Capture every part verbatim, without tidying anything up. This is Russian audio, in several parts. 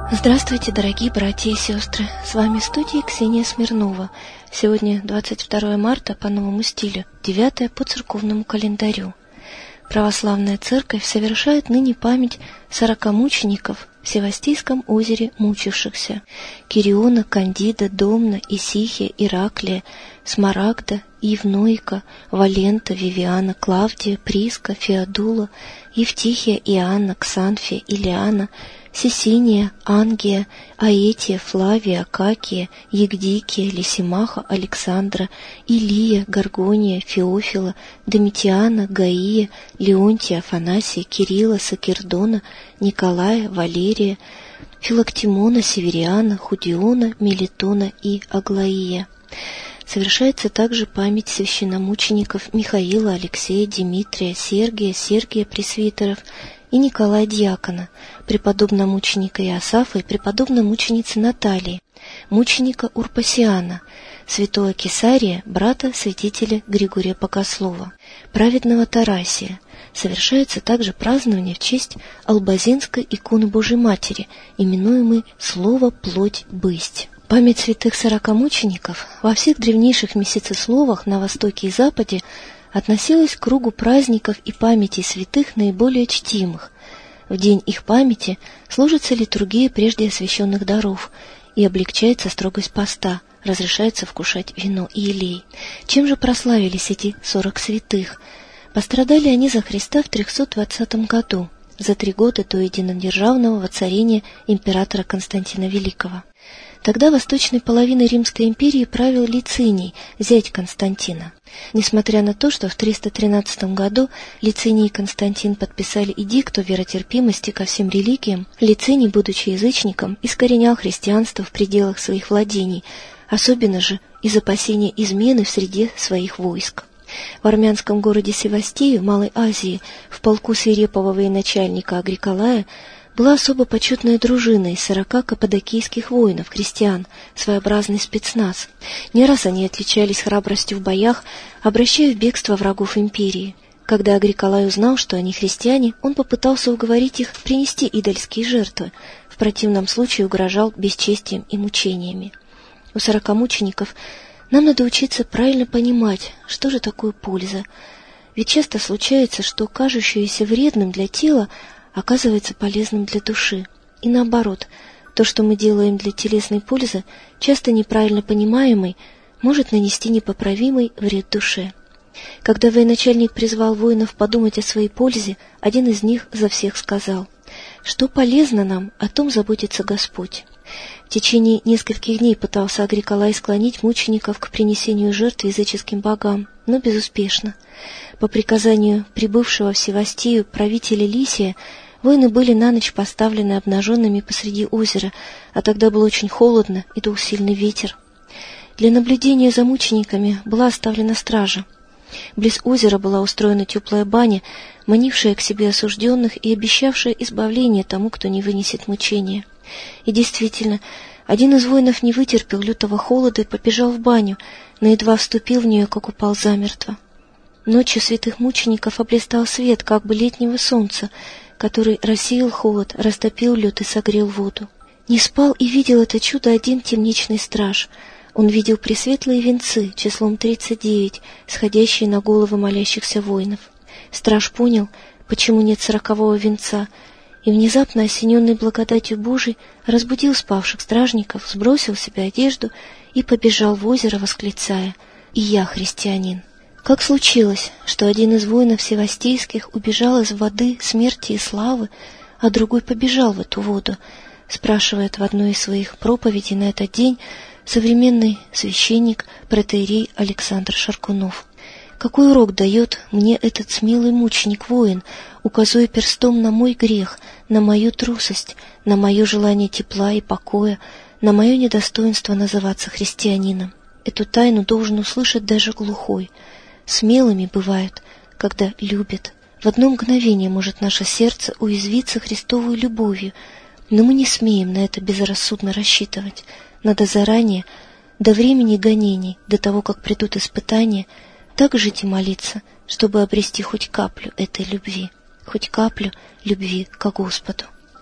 Здравствуйте, дорогие братья и сестры! С вами в студии Ксения Смирнова. Сегодня двадцать второе марта по новому стилю, девятое по церковному календарю. Православная церковь совершает ныне память сорока мучеников в Севастийском озере мучившихся: Кириона, Кандида, Домна, Исихия, Ираклия, Смарагда, Евнуика, Валента, Вивиана, Клавдия, Приска, Феодула, Евтихия, Иоанна, Ксанфия, Илиана, Сесиния, Ангия, Аэтия, Флавия, Акакия, Евдикия, Лисимаха, Александра, Илия, Горгония, Феофила, Домитиана, Гаия, Леонтия, Афанасия, Кирилла, Сакердона, Николая, Валерия, Филактимона, Севериана, Худиона, Мелитона и Аглаия. Совершается также память священномучеников Михаила, Алексея, Димитрия, Сергия, Сергия Пресвитеров и Николая Дьякона, преподобномученика Иосафа и преподобномученицы Натальи, мученика Урпасиана, святого Кесария, брата святителя Григория Богослова, праведного Тарасия. Совершается также празднование в честь Албазинской иконы Божией Матери, именуемой «Слово, плоть, бысть». Память святых сорока мучеников во всех древнейших месяцесловах на Востоке и Западе относилась к кругу праздников и памяти святых наиболее чтимых. В день их памяти служится литургия прежде освященных даров и облегчается строгость поста, разрешается вкушать вино и елей. Чем же прославились эти сорок святых? Пострадали они за Христа в трехсот двадцатом году, за три года до единодержавного воцарения императора Константина Великого. Тогда восточной половиной Римской империи правил Лициний, зять Константина. Несмотря на то, что в триста тринадцатом году Лициний и Константин подписали эдикт о веротерпимости ко всем религиям, Лициний, будучи язычником, искоренял христианство в пределах своих владений, особенно же из опасения измены в среде своих войск. В армянском городе Севастии, в Малой Азии, в полку свирепого военачальника Агриколая, была особо почетная дружина из сорока каппадокийских воинов, христиан, своеобразный спецназ. Не раз они отличались храбростью в боях, обращая в бегство врагов империи. Когда Агриколай узнал, что они христиане, он попытался уговорить их принести идольские жертвы, в противном случае угрожал бесчестием и мучениями. У сорока мучеников нам надо учиться правильно понимать, что же такое польза. Ведь часто случается, что кажущееся вредным для тела оказывается полезным для души. И наоборот, то, что мы делаем для телесной пользы, часто неправильно понимаемый, может нанести непоправимый вред душе. Когда военачальник призвал воинов подумать о своей пользе, один из них за всех сказал: «Что полезно нам, о том заботится Господь». В течение нескольких дней пытался Агриколай склонить мучеников к принесению жертв языческим богам, но безуспешно. По приказанию прибывшего в Севастию правителя Лисия, воины были на ночь поставлены обнаженными посреди озера, а тогда было очень холодно и дул сильный ветер. Для наблюдения за мучениками была оставлена стража. Близ озера была устроена теплая баня, манившая к себе осужденных и обещавшая избавление тому, кто не вынесет мучения. И действительно, один из воинов не вытерпел лютого холода и побежал в баню, но едва вступил в нее, как упал замертво. Ночью святых мучеников облистал свет, как бы летнего солнца, который рассеял холод, растопил лед и согрел воду. Не спал и видел это чудо один темничный страж. Он видел пресветлые венцы, числом тридцать девять, сходящие на головы молящихся воинов. Страж понял, почему нет сорокового венца, и, внезапно осененный благодатью Божией, разбудил спавших стражников, сбросил с себя одежду и побежал в озеро, восклицая: «И я христианин». Как случилось, что один из воинов севастийских убежал из воды смерти и славы, а другой побежал в эту воду, спрашивает в одной из своих проповедей на этот день современный священник протоиерей Александр Шаркунов. Какой урок дает мне этот смелый мученик-воин, указывая перстом на мой грех, на мою трусость, на мое желание тепла и покоя, на мое недостоинство называться христианином? Эту тайну должен услышать даже глухой. Смелыми бывают, когда любят. В одно мгновение может наше сердце уязвиться Христовой любовью, но мы не смеем на это безрассудно рассчитывать. Надо заранее, до времени гонений, до того, как придут испытания, так жить и молиться, чтобы обрести хоть каплю этой любви, хоть каплю любви к Господу.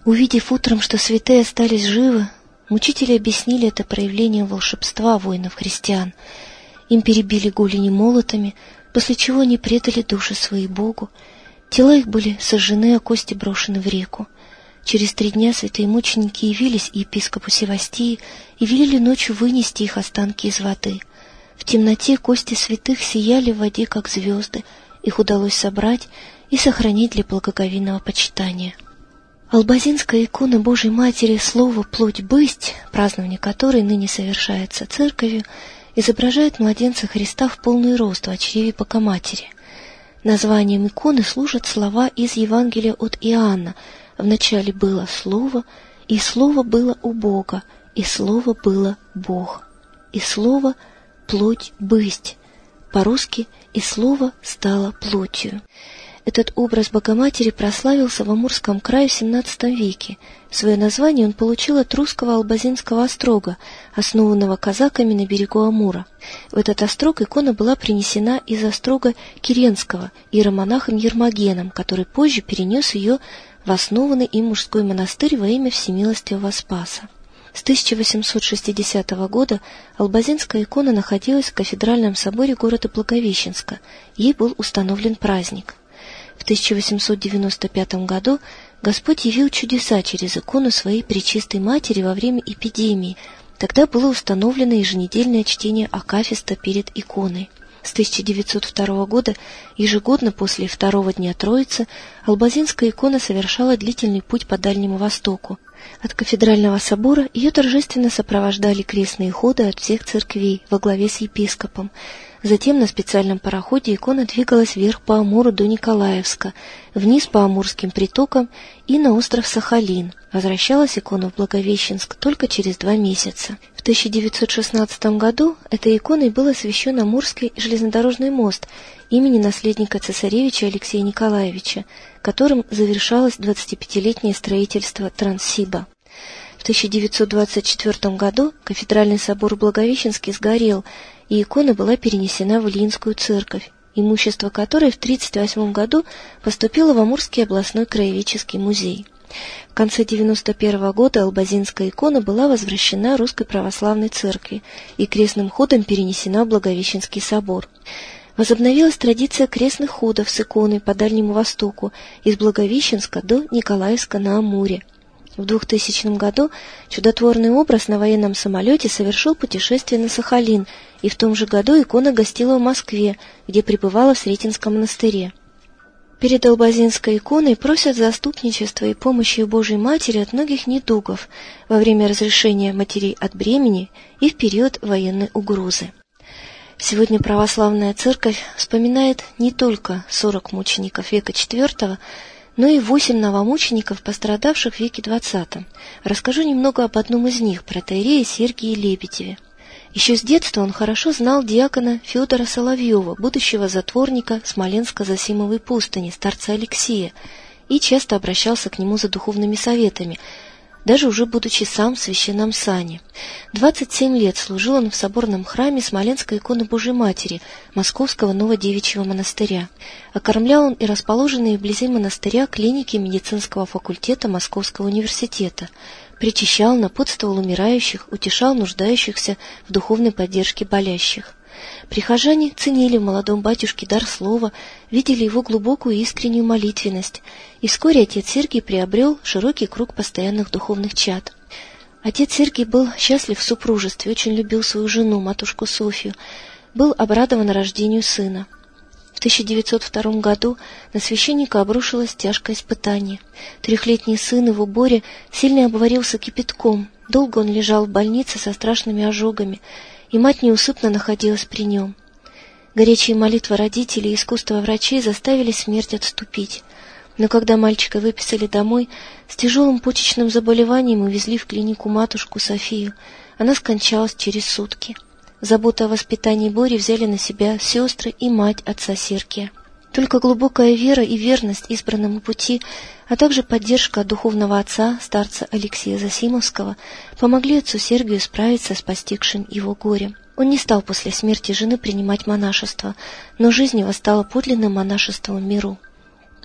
Увидев утром, что святые остались живы, мучители объяснили это проявлением волшебства воинов-христиан. Им перебили голени молотами, после чего они предали души свои Богу. Тела их были сожжены, а кости брошены в реку. Через три дня святые мученики явились епископу Севастии и велели ночью вынести их останки из воды. В темноте кости святых сияли в воде, как звезды. Их удалось собрать и сохранить для благоговейного почитания. Албазинская икона Божией Матери «Слово, плоть, бысть», празднование которой ныне совершается церковью, изображает младенца Христа в полный рост в чреве Богоматери. Названием иконы служат слова из Евангелия от Иоанна: «Вначале было Слово, и Слово было у Бога, и Слово было Бог, и Слово — плоть, бысть». По-русски «и Слово стало плотью». Этот образ Богоматери прославился в Амурском крае в семнадцатом веке. Свое название он получил от русского Албазинского острога, основанного казаками на берегу Амура. В этот острог икона была принесена из острога Киренского иеромонахом Ермогеном, который позже перенес ее в основанный им мужской монастырь во имя Всемилостивого Спаса. С тысяча восемьсот шестидесятого года Албазинская икона находилась в кафедральном соборе города Благовещенска. Ей был установлен праздник. В тысяча восемьсот девяносто пятом году Господь явил чудеса через икону своей Пречистой Матери во время эпидемии. Тогда было установлено еженедельное чтение акафиста перед иконой. С тысяча девятьсот второго года ежегодно после второго дня Троицы Албазинская икона совершала длительный путь по Дальнему Востоку. От кафедрального собора ее торжественно сопровождали крестные ходы от всех церквей во главе с епископом. Затем на специальном пароходе икона двигалась вверх по Амуру до Николаевска, вниз по Амурским притокам и на остров Сахалин. Возвращалась икона в Благовещенск только через два месяца. В тысяча девятьсот шестнадцатом году этой иконой был освящен Амурский железнодорожный мост имени наследника цесаревича Алексея Николаевича, которым завершалось двадцатипятилетнее строительство Транссиба. В тысяча девятьсот двадцать четвёртом году кафедральный собор в Благовещенске сгорел, и икона была перенесена в Ильинскую церковь, имущество которой в тысяча девятьсот тридцать восьмом году поступило в Амурский областной краеведческий музей. В конце девяносто первого года Албазинская икона была возвращена Русской Православной Церкви и крестным ходом перенесена в Благовещенский собор. Возобновилась традиция крестных ходов с иконой по Дальнему Востоку из Благовещенска до Николаевска на Амуре. В двухтысячном году чудотворный образ на военном самолете совершил путешествие на Сахалин, и в том же году икона гостила в Москве, где пребывала в Сретенском монастыре. Перед Албазинской иконой просят заступничества и помощи Божией Матери от многих недугов во время разрешения матерей от бремени и в период военной угрозы. Сегодня православная церковь вспоминает не только сорок мучеников века четвёртого, но и восемь новомучеников, пострадавших в веке двадцатом. Расскажу немного об одном из них, протоиерее Сергии Лебедеве. Еще с детства он хорошо знал диакона Федора Соловьева, будущего затворника Смоленско-Зосимовой пустыни, старца Алексея, и часто обращался к нему за духовными советами, даже уже будучи сам в священном сане. Двадцать семь лет служил он в соборном храме Смоленской иконы Божией Матери Московского Новодевичьего монастыря. Окормлял он и расположенные вблизи монастыря клиники медицинского факультета Московского университета. Причащал, напутствовал умирающих, утешал нуждающихся в духовной поддержке болящих. Прихожане ценили в молодом батюшке дар слова, видели его глубокую и искреннюю молитвенность, и вскоре отец Сергий приобрел широкий круг постоянных духовных чад. Отец Сергий был счастлив в супружестве, очень любил свою жену, матушку Софью, был обрадован рождению сына. В тысяча девятьсот втором году на священника обрушилось тяжкое испытание. Трехлетний сын его Боря сильно обварился кипятком, долго он лежал в больнице со страшными ожогами, и мать неусыпно находилась при нем. Горячие молитвы родителей и искусство врачей заставили смерть отступить. Но когда мальчика выписали домой, с тяжелым почечным заболеванием увезли в клинику матушку Софию. Она скончалась через сутки. Заботу о воспитании Бори взяли на себя сестры и мать отца Сергия. Только глубокая вера и верность избранному пути, а также поддержка духовного отца, старца Алексея Зосимовского, помогли отцу Сергию справиться с постигшим его горем. Он не стал после смерти жены принимать монашество, но жизнь его стала подлинным монашеством в миру.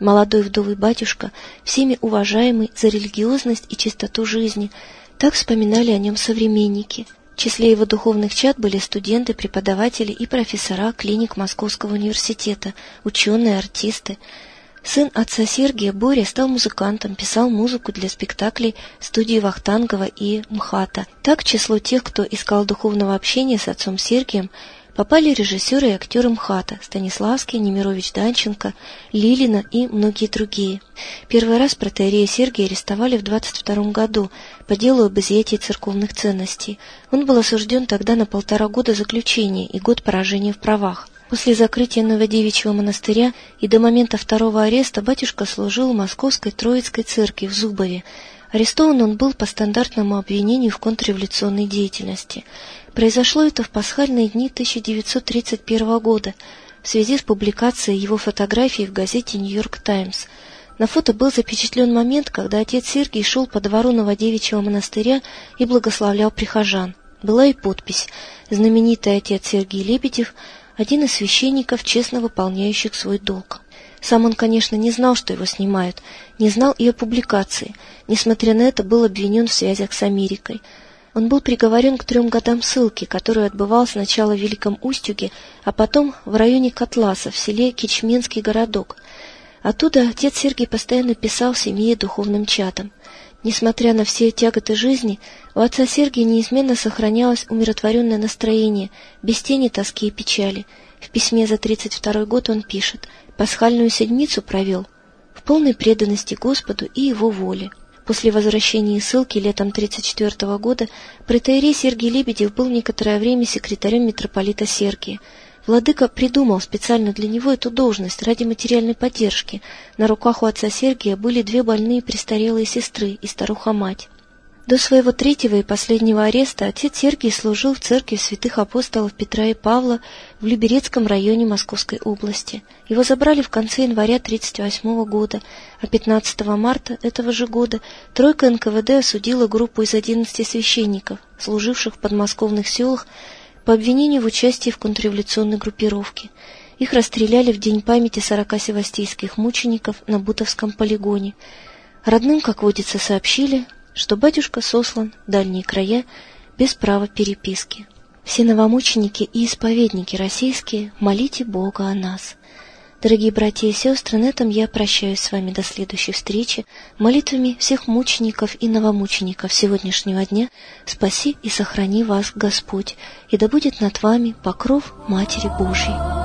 Молодой вдовый батюшка, всеми уважаемый за религиозность и чистоту жизни, так вспоминали о нем современники. В числе его духовных чад были студенты, преподаватели и профессора клиник Московского университета, ученые, артисты. Сын отца Сергия, Боря, стал музыкантом, писал музыку для спектаклей студии Вахтангова и МХАТа. Так в число тех, кто искал духовного общения с отцом Сергием, попали режиссеры и актеры МХАТа Станиславский, Немирович Данченко, Лилина и многие другие. Первый раз протоиерея Сергия арестовали в двадцать втором году по делу об изъятии церковных ценностей. Он был осужден тогда на полтора года заключения и год поражения в правах. После закрытия Новодевичьего монастыря и до момента второго ареста батюшка служил в Московской Троицкой церкви в Зубове. Арестован он был по стандартному обвинению в контрреволюционной деятельности. Произошло это в пасхальные дни тысяча девятьсот тридцать первого года в связи с публикацией его фотографий в газете «Нью-Йорк Таймс». На фото был запечатлен момент, когда отец Сергий шел по двору Новодевичьего монастыря и благословлял прихожан. Была и подпись «Знаменитый отец Сергий Лебедев, один из священников, честно выполняющих свой долг». Сам он, конечно, не знал, что его снимают, не знал и о публикации. Несмотря на это, был обвинен в связях с Америкой. Он был приговорен к трем годам ссылки, которую отбывал сначала в Великом Устюге, а потом в районе Котласа, в селе Кичменский городок. Оттуда отец Сергий постоянно писал семье и духовным чатам. Несмотря на все тяготы жизни, у отца Сергия неизменно сохранялось умиротворенное настроение, без тени тоски и печали. В письме за тридцать второй год он пишет: «Пасхальную седмицу провел в полной преданности Господу и Его воле». После возвращения из ссылки летом тридцать четвертого года протоиерей Сергий Лебедев был некоторое время секретарем митрополита Сергия. Владыка придумал специально для него эту должность ради материальной поддержки. На руках у отца Сергия были две больные престарелые сестры и старуха-мать. До своего третьего и последнего ареста отец Сергий служил в церкви святых апостолов Петра и Павла в Люберецком районе Московской области. Его забрали в конце января тридцать восьмого года, а пятнадцатого марта этого же года тройка эн ка вэ дэ осудила группу из одиннадцати священников, служивших в подмосковных селах, по обвинению в участии в контрреволюционной группировке. Их расстреляли в день памяти сорока севастийских мучеников на Бутовском полигоне. Родным, как водится, сообщили, что батюшка сослан в дальние края без права переписки. Все новомученики и исповедники российские, молите Бога о нас. Дорогие братья и сестры, на этом я прощаюсь с вами до следующей встречи. Молитвами всех мучеников и новомучеников сегодняшнего дня спаси и сохрани вас Господь, и да будет над вами покров Матери Божьей.